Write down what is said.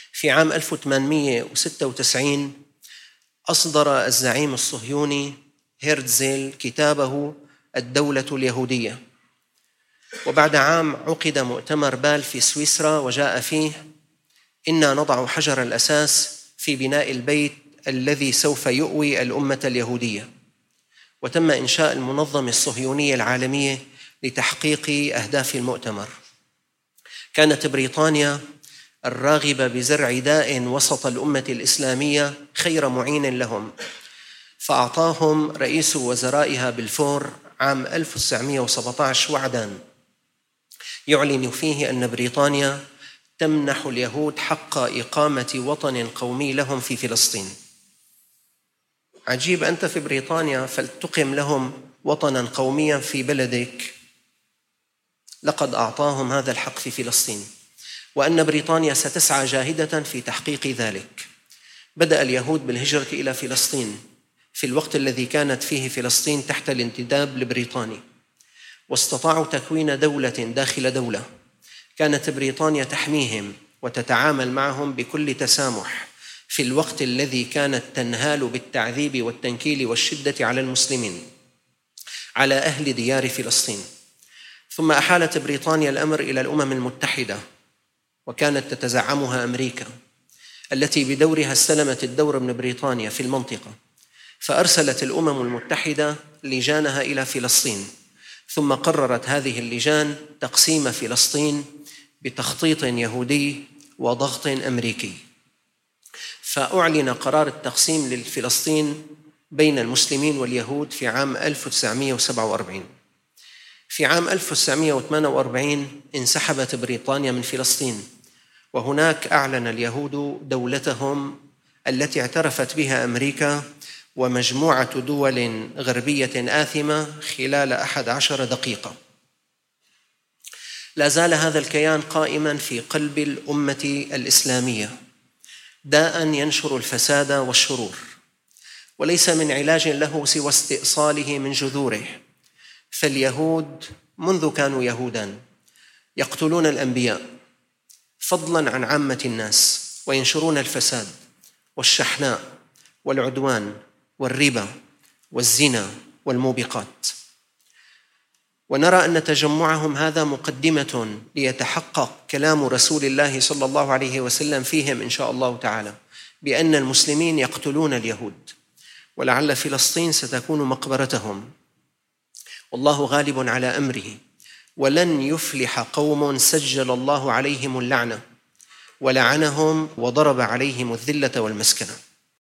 في عام 1896 أصدر الزعيم الصهيوني هيرتزل كتابه الدولة اليهودية، وبعد عام عقد مؤتمر بال في سويسرا وجاء فيه: إنا نضع حجر الأساس في بناء البيت الذي سوف يؤوي الأمة اليهودية. وتم إنشاء المنظمة الصهيونية العالمية لتحقيق أهداف المؤتمر. كانت بريطانيا الراغبة بزرع داء وسط الأمة الإسلامية خير معين لهم، فأعطاهم رئيس وزرائها بلفور عام 1917 وعداً يعلن فيه أن بريطانيا تمنح اليهود حق إقامة وطن قومي لهم في فلسطين. عجيب، أنت في بريطانيا فلتقم لهم وطناً قومياً في بلدك، لقد أعطاهم هذا الحق في فلسطين، وأن بريطانيا ستسعى جاهدة في تحقيق ذلك. بدأ اليهود بالهجرة إلى فلسطين في الوقت الذي كانت فيه فلسطين تحت الانتداب البريطاني، واستطاعوا تكوين دولة داخل دولة. كانت بريطانيا تحميهم وتتعامل معهم بكل تسامح في الوقت الذي كانت تنهال بالتعذيب والتنكيل والشدة على المسلمين، على أهل ديار فلسطين. ثم أحالت بريطانيا الأمر إلى الأمم المتحدة، وكانت تتزعمها أمريكا، التي بدورها استلمت الدور من بريطانيا في المنطقة، فأرسلت الأمم المتحدة لجانها إلى فلسطين، ثم قررت هذه اللجان تقسيم فلسطين بتخطيط يهودي وضغط أمريكي. فأعلن قرار التقسيم لفلسطين بين المسلمين واليهود في عام 1947. في عام 1948 انسحبت بريطانيا من فلسطين، وهناك أعلن اليهود دولتهم التي اعترفت بها أمريكا ومجموعة دول غربية آثمة خلال 11 دقيقة. لا زال هذا الكيان قائماً في قلب الأمة الإسلامية، داءً ينشر الفساد والشرور، وليس من علاج له سوى استئصاله من جذوره. فاليهود منذ كانوا يهوداً يقتلون الأنبياء فضلاً عن عامة الناس، وينشرون الفساد والشحناء والعدوان والربا والزنا والموبقات. ونرى أن تجمعهم هذا مقدمة ليتحقق كلام رسول الله صلى الله عليه وسلم فيهم إن شاء الله تعالى، بأن المسلمين يقتلون اليهود، ولعل فلسطين ستكون مقبرتهم. والله غالب على أمره، ولن يفلح قوم سجل الله عليهم اللعنة ولعنهم وضرب عليهم الذلة والمسكنة.